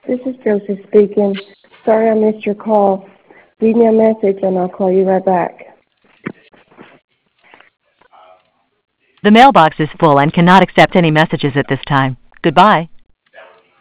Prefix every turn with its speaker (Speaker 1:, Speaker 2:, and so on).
Speaker 1: This is Josie speaking. Sorry I missed your call. Leave me a message and I'll call you right back.
Speaker 2: The mailbox is full and cannot accept any messages at this time. Goodbye.